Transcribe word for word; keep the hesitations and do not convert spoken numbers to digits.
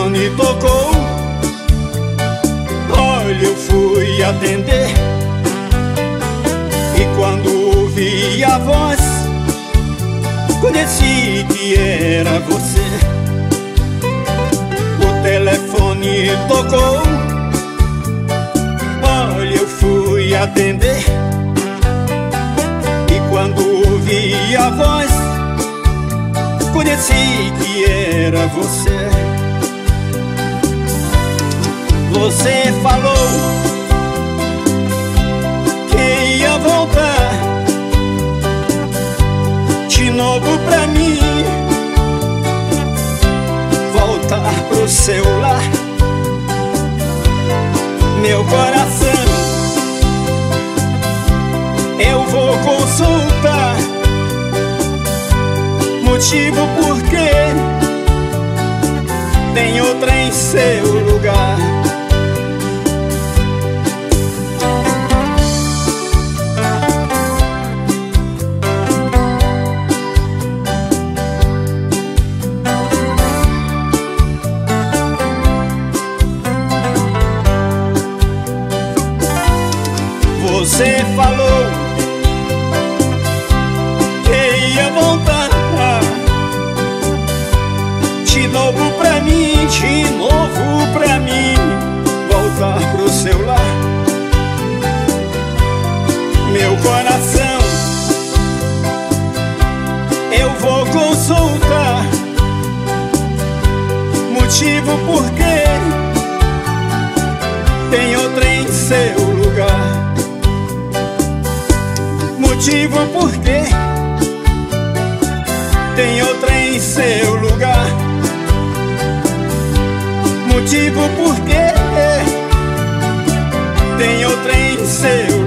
telefone tocou. Olha, eu fui atender, e quando ouvi a voz, conheci que era você. O telefone tocou. Olha, eu fui atender, e quando ouvi a voz, conheci que era você. Você falou que ia voltar de novo pra mim, voltar pro seu lar. Meu coração eu vou consultar, motivo porque tem outra em seu lugar. Você falou que ia voltar de novo pra mim, de novo pra mim, voltar pro seu lar. Meu coração eu vou consultar, motivo porque tem outra em seu lugar. Motivo porque tem outra em seu lugar. Motivo porque tem outra em seu